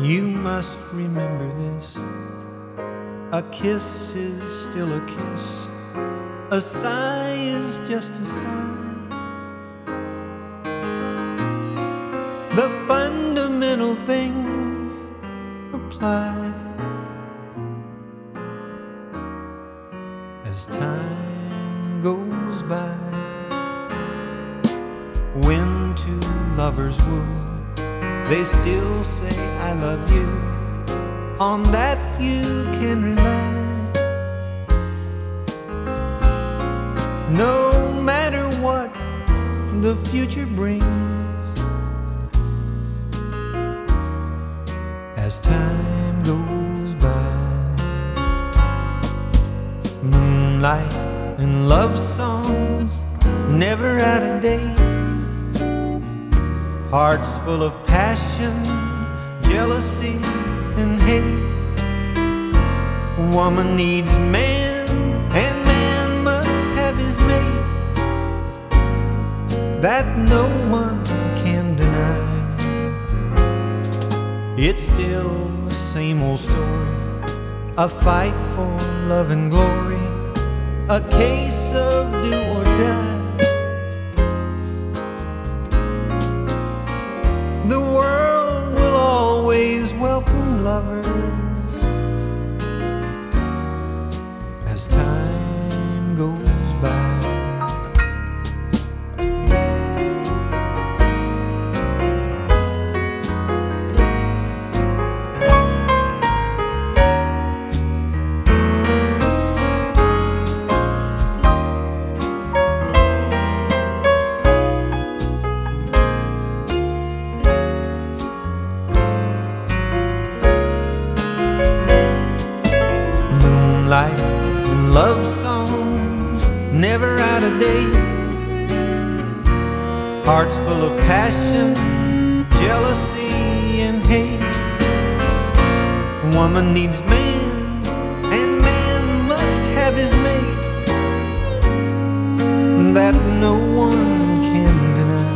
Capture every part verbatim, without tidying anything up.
You must remember this. A kiss is still a kiss. A sigh is just a sigh. The fundamental things apply as time goes by. When two lovers woo, they still say I love you. On that you can rely. No matter what the future brings, as time goes by. Moonlight and love songs, never out of date. Hearts full of passion, jealousy and hate. Woman needs man, and man must have his mate. That no one can deny. It's still the same old story, a fight for love and glory, a case of do or die. The world will always welcome lovers as time goes by. Light and love songs, never out of date. Hearts full of passion, jealousy and hate. Woman needs man, and man must have his mate. That no one can deny.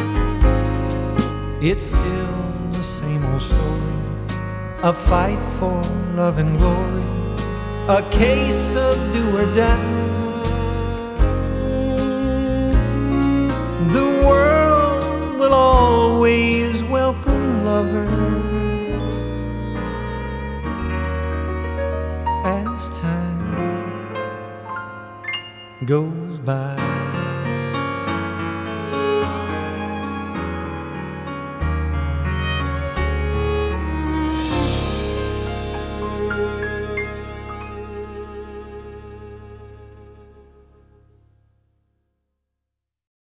It's still the same old story, a fight for love and glory, a case of do or die. The world will always welcome lovers as time goes by.